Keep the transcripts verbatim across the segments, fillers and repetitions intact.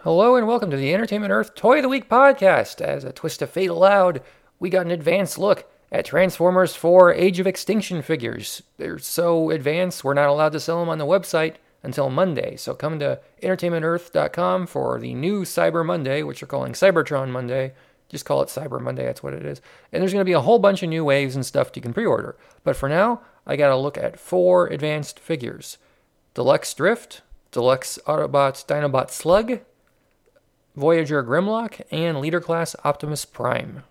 Hello and welcome to the Entertainment Earth Toy of the Week podcast. As a twist of fate allowed, we got an advanced look at Transformers four Age of Extinction figures. They're so advanced, we're not allowed to sell them on the website until Monday. So come to entertainment earth dot com for the new Cyber Monday, which we're calling Cybertron Monday. Just call it Cyber Monday, that's what it is. And there's going to be a whole bunch of new waves and stuff you can pre-order. But for now, I got to look at four advanced figures. Deluxe Drift, Deluxe Autobots Dinobot Slug, Voyager Grimlock, and Leader Class Optimus Prime.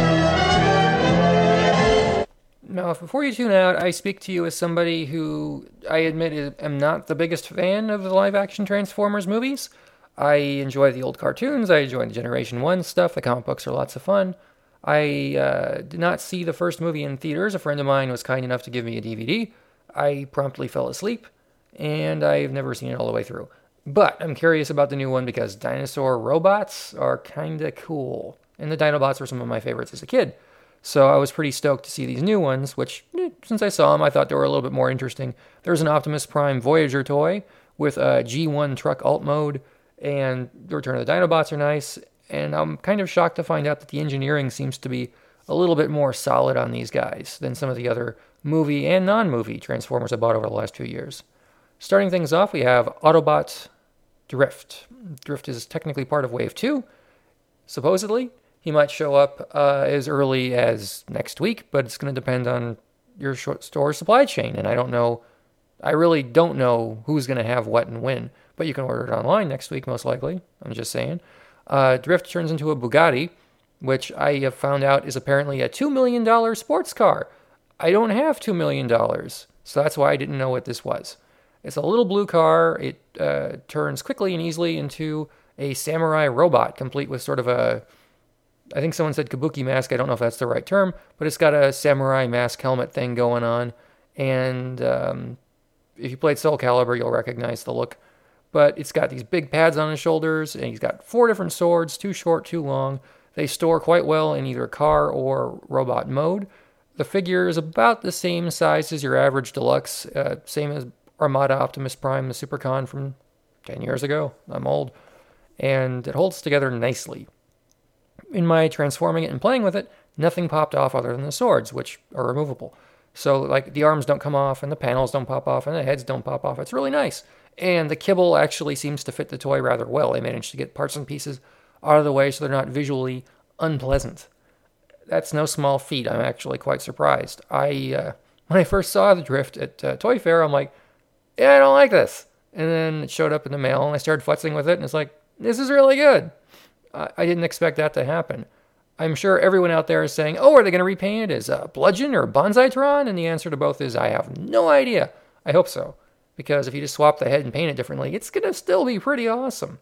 Now, before you tune out, I speak to you as somebody who, I admit, is, am not the biggest fan of the live-action Transformers movies. I enjoy the old cartoons, I enjoy the Generation one stuff, the comic books are lots of fun. I uh, did not see the first movie in theaters. A friend of mine was kind enough to give me a D V D. I promptly fell asleep, and I've never seen it all the way through. But I'm curious about the new one because dinosaur robots are kind of cool. And the Dinobots were some of my favorites as a kid. So I was pretty stoked to see these new ones, which, eh, since I saw them, I thought they were a little bit more interesting. There's an Optimus Prime Voyager toy with a G one truck alt mode, and the Return of the Dinobots are nice. And I'm kind of shocked to find out that the engineering seems to be a little bit more solid on these guys than some of the other movie and non-movie Transformers I bought over the last few years. Starting things off, we have Autobot Drift. Drift is technically part of Wave two. Supposedly, he might show up uh, as early as next week, but it's going to depend on your store supply chain, and I don't know, I really don't know who's going to have what and when, but you can order it online next week, most likely. I'm just saying. Uh, Drift turns into a Bugatti, which I have found out is apparently a two million dollars sports car. I don't have two million dollars, so that's why I didn't know what this was. It's a little blue car. It uh, turns quickly and easily into a samurai robot, complete with sort of a, I think someone said kabuki mask. I don't know if that's the right term, but it's got a samurai mask helmet thing going on. And um, if you played Soul Calibur, you'll recognize the look. But it's got these big pads on his shoulders, and he's got four different swords, two short, two long. They store quite well in either car or robot mode. The figure is about the same size as your average deluxe, uh, same as Armada Optimus Prime, the Supercon from ten years ago. I'm old. And it holds together nicely. In my transforming it and playing with it, nothing popped off other than the swords, which are removable. So, like, the arms don't come off, and the panels don't pop off, and the heads don't pop off. It's really nice. And the kibble actually seems to fit the toy rather well. They managed to get parts and pieces out of the way so they're not visually unpleasant. That's no small feat. I'm actually quite surprised. I, uh, when I first saw the Drift at uh, Toy Fair, I'm like, yeah, I don't like this. And then it showed up in the mail, and I started futzing with it, and it's like, this is really good. I, I didn't expect that to happen. I'm sure everyone out there is saying, oh, are they going to repaint it as uh, Bludgeon or Bonsaitron? And the answer to both is, I have no idea. I hope so. Because if you just swap the head and paint it differently, it's going to still be pretty awesome.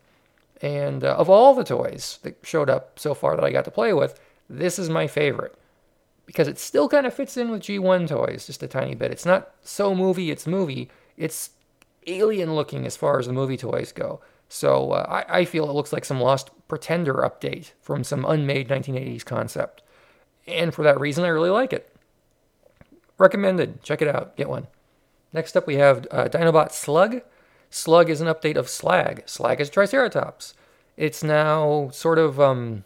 And uh, of all the toys that showed up so far that I got to play with, this is my favorite. Because it still kind of fits in with G one toys, just a tiny bit. It's not so movie, it's movie. It's alien looking as far as the movie toys go. So uh, I, I feel it looks like some Lost Pretender update from some unmade nineteen eighties concept. And for that reason, I really like it. Recommended. Check it out. Get one. Next up, we have uh, Dinobot Slug. Slug is an update of Slag. Slag is Triceratops. It's now sort of um,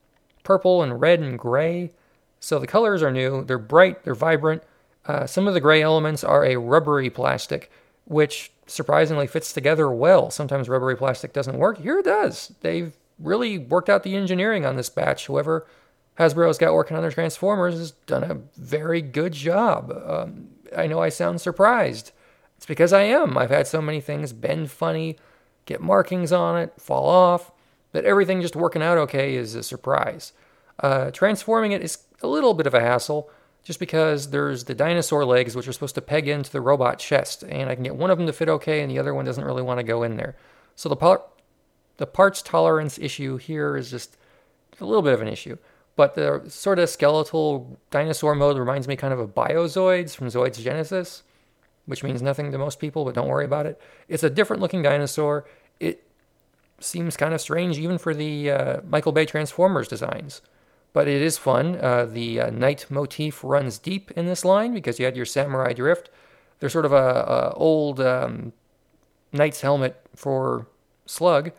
purple and red and gray. So the colors are new. They're bright. They're vibrant. Uh, some of the gray elements are a rubbery plastic, which surprisingly fits together well. Sometimes rubbery plastic doesn't work. Here it does. They've really worked out the engineering on this batch. Whoever Hasbro's got working on their Transformers has done a very good job. Um, I know I sound surprised. It's because I am. I've had so many things bend funny, get markings on it, fall off, but everything just working out okay is a surprise. Uh, transforming it is a little bit of a hassle, just because there's the dinosaur legs, which are supposed to peg into the robot chest, and I can get one of them to fit okay, and the other one doesn't really want to go in there. So the, par- the parts tolerance issue here is just a little bit of an issue. But the sort of skeletal dinosaur mode reminds me kind of of Biozoids from Zoids Genesis, which means nothing to most people, but don't worry about it. It's a different looking dinosaur. It seems kind of strange even for the uh, Michael Bay Transformers designs. But it is fun. Uh, the uh, knight motif runs deep in this line because you had your Samurai Drift. There's sort of a, a old um, knight's helmet for Slug,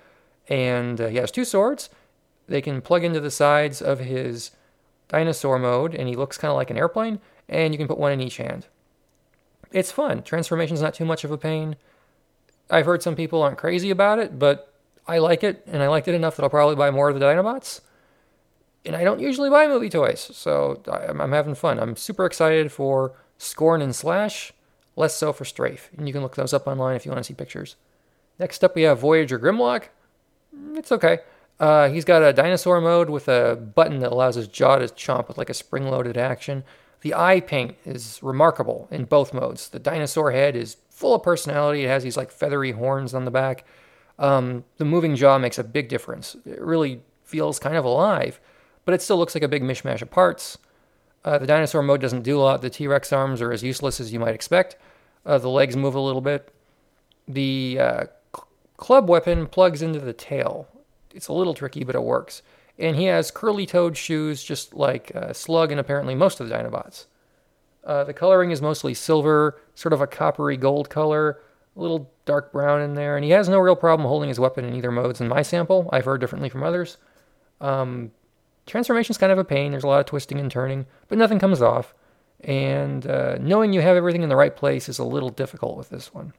And uh, he has two swords. They can plug into the sides of his dinosaur mode, and he looks kind of like an airplane, and you can put one in each hand. It's fun. Transformation's not too much of a pain. I've heard some people aren't crazy about it, but I like it, and I liked it enough that I'll probably buy more of the Dinobots. And I don't usually buy movie toys, so I'm, I'm having fun. I'm super excited for Scorn and Slash, less so for Strafe. And you can look those up online if you want to see pictures. Next up, we have Voyager Grimlock. It's okay. Uh, he's got a dinosaur mode with a button that allows his jaw to chomp with like a spring-loaded action. The eye paint is remarkable in both modes. The dinosaur head is full of personality. It has these like feathery horns on the back. Um, the moving jaw makes a big difference. It really feels kind of alive, but it still looks like a big mishmash of parts. Uh, the dinosaur mode doesn't do a lot. The T-Rex arms are as useless as you might expect. Uh, the legs move a little bit. The uh, cl- club weapon plugs into the tail. It's a little tricky, but it works. And he has curly-toed shoes, just like uh, Slug and apparently most of the Dinobots. Uh, the coloring is mostly silver, sort of a coppery gold color, a little dark brown in there, and he has no real problem holding his weapon in either modes in my sample. I've heard differently from others. Um, transformation's kind of a pain. There's a lot of twisting and turning, but nothing comes off. And uh, knowing you have everything in the right place is a little difficult with this one.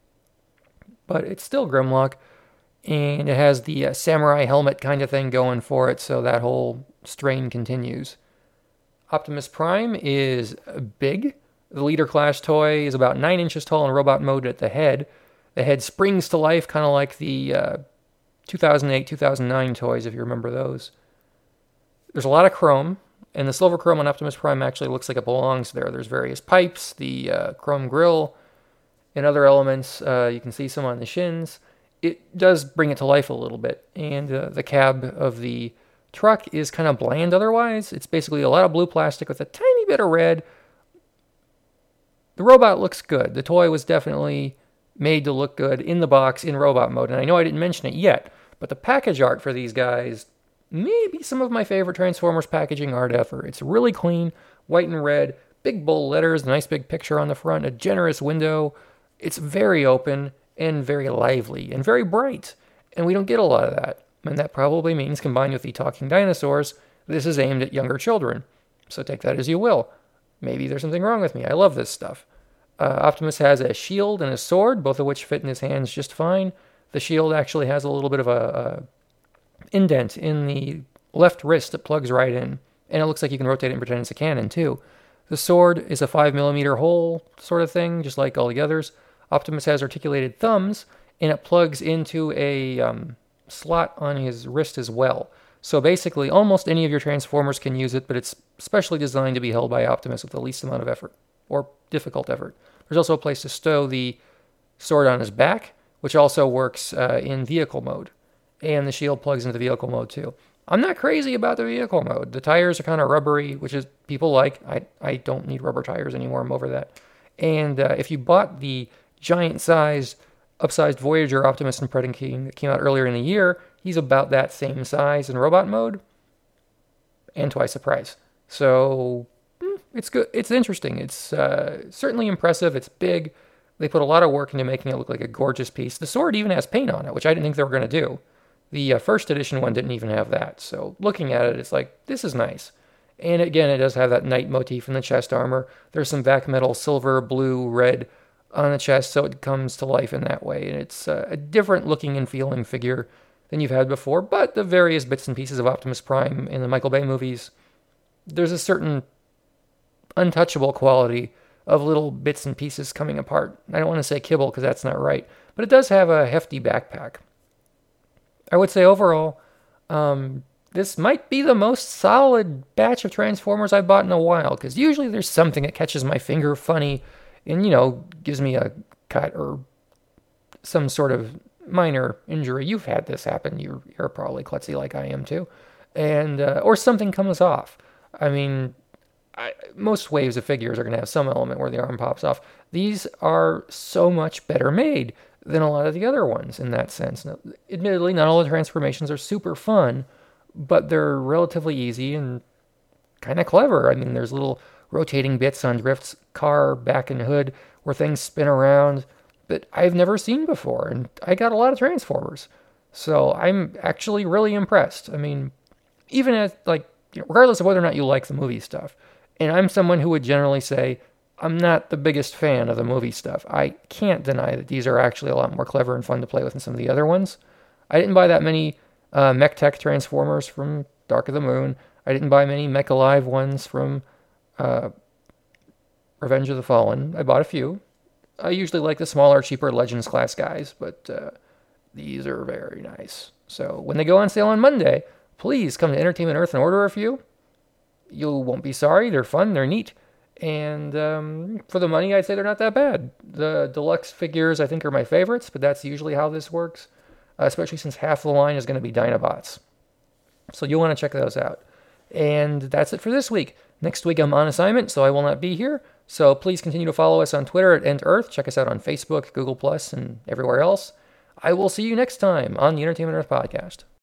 But it's still Grimlock. And it has the uh, samurai helmet kind of thing going for it, so that whole strain continues. Optimus Prime is big. The leader class toy is about nine inches tall in robot mode at the head. The head springs to life, kind of like the uh, two thousand eight, two thousand nine toys, if you remember those. There's a lot of chrome, and the silver chrome on Optimus Prime actually looks like it belongs there. There's various pipes, the uh, chrome grille, and other elements. Uh, you can see some on the shins. It does bring it to life a little bit, and uh, the cab of the truck is kind of bland otherwise. It's basically a lot of blue plastic with a tiny bit of red. The robot looks good. The toy was definitely made to look good in the box in robot mode, and I know I didn't mention it yet, but the package art for these guys may be some of my favorite Transformers packaging art ever. It's really clean, white and red, big bold letters, a nice big picture on the front, a generous window. It's very open and very lively, and very bright. And we don't get a lot of that. And that probably means, combined with the talking dinosaurs, this is aimed at younger children. So take that as you will. Maybe there's something wrong with me. I love this stuff. Uh, Optimus has a shield and a sword, both of which fit in his hands just fine. The shield actually has a little bit of a, a indent in the left wrist that plugs right in. And it looks like you can rotate it and pretend it's a cannon, too. The sword is a five millimeter hole sort of thing, just like all the others. Optimus has articulated thumbs, and it plugs into a um, slot on his wrist as well. So basically, almost any of your Transformers can use it, but it's specially designed to be held by Optimus with the least amount of effort, or difficult effort. There's also a place to stow the sword on his back, which also works uh, in vehicle mode. And the shield plugs into the vehicle mode, too. I'm not crazy about the vehicle mode. The tires are kind of rubbery, which is people like. I, I don't need rubber tires anymore. I'm over that. And uh, if you bought the giant-sized, upsized Voyager Optimus and Predaking that came out earlier in the year, he's about that same size in robot mode, and twice the price. So it's good. It's interesting. It's uh, certainly impressive. It's big. They put a lot of work into making it look like a gorgeous piece. The sword even has paint on it, which I didn't think they were going to do. The uh, first edition one didn't even have that. So looking at it, it's like, this is nice. And again, it does have that knight motif in the chest armor. There's some vac metal, silver, blue, red on the chest, so it comes to life in that way. And it's uh, a different looking and feeling figure than you've had before, but the various bits and pieces of Optimus Prime in the Michael Bay movies, there's a certain untouchable quality of little bits and pieces coming apart. I don't want to say kibble because that's not right, but it does have a hefty backpack. I would say overall, um, this might be the most solid batch of Transformers I've bought in a while, because usually there's something that catches my finger funny and, you know, gives me a cut or some sort of minor injury. You've had this happen. You're, you're probably klutzy like I am too. And, uh, or something comes off. I mean, I, most waves of figures are going to have some element where the arm pops off. These are so much better made than a lot of the other ones in that sense. Now, admittedly, not all the transformations are super fun, but they're relatively easy and kind of clever. I mean, there's little rotating bits on Drift's car, back and hood, where things spin around that I've never seen before, and I got a lot of Transformers. So I'm actually really impressed. I mean, even as, like, you know, regardless of whether or not you like the movie stuff, and I'm someone who would generally say, I'm not the biggest fan of the movie stuff. I can't deny that these are actually a lot more clever and fun to play with than some of the other ones. I didn't buy that many uh, Mech Tech Transformers from Dark of the Moon. I didn't buy many Mech Alive ones from uh, Revenge of the Fallen. I bought a few. I usually like the smaller, cheaper Legends class guys, but uh, these are very nice. So when they go on sale on Monday, please come to Entertainment Earth and order a few. You won't be sorry. They're fun. They're neat. And um, for the money, I'd say they're not that bad. The deluxe figures, I think, are my favorites, but that's usually how this works, uh, especially since half the line is going to be Dinobots. So you'll want to check those out. And that's it for this week. Next week, I'm on assignment, so I will not be here. So please continue to follow us on Twitter at End Earth. Check us out on Facebook, Google Plus, and everywhere else. I will see you next time on the Entertainment Earth podcast.